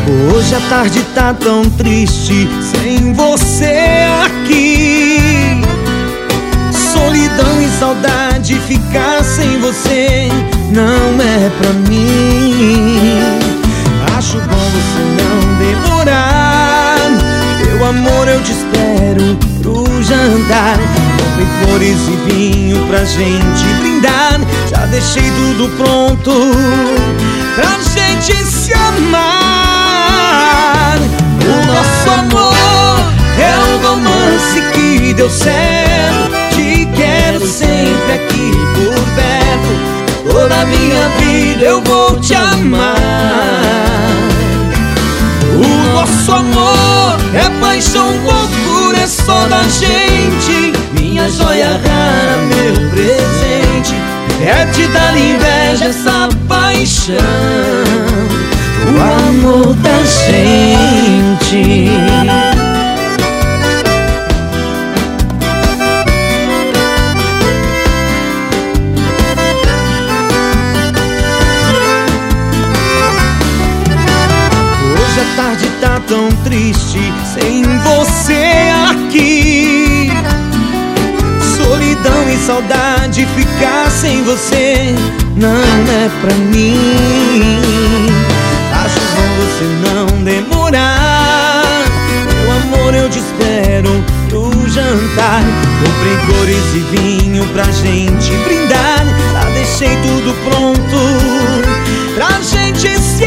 Hoje a tarde tá tão triste sem você aqui. Solidão e saudade, ficar sem você não é pra mim. Acho bom você não demorar. Meu amor, eu te espero pro jantar. Comprei flores e vinho pra gente brindar. Já deixei tudo pronto pra gente se amar. O nosso amor é um romance que deu certo. Te quero sempre aqui por perto. Toda a minha vida eu vou te amar. O nosso amor é paixão, loucura, é só da gente. Minha joia rara, meu presente, é te dar inveja essa paixão. O amor da gente. Hoje a tarde tá tão triste sem você aqui. Solidão e saudade, ficar sem você não é pra mim. Acho bom você não demorar. Meu amor, eu te espero pro jantar. Comprei flores e vinho pra gente brindar. Já deixei tudo pronto pra gente se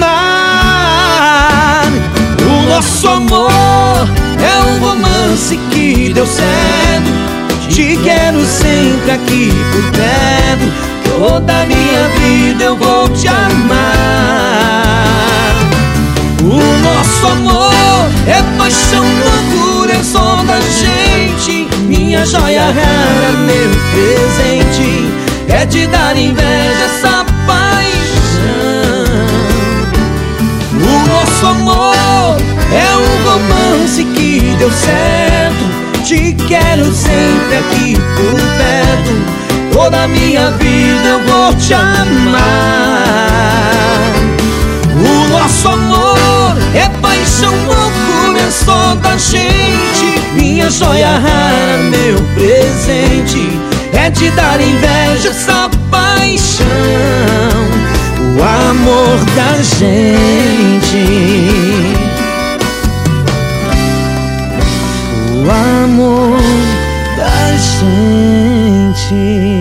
amar. O nosso amor é um romance que deu certo. Te quero sempre aqui por perto. Toda a minha vida eu vou te amar. O nosso amor é paixão, loucura, é só da gente. Minha joia rara, meu presente, é te dar inveja essa paixão. O nosso amor é um romance que deu certo. Te quero sempre aqui por perto. Toda a minha vida eu vou te amar. O nosso amor é paixão, loucura, é só da gente. Minha joia rara, meu presente, é te dar inveja essa paixão. O amor da gente. O amor da gente.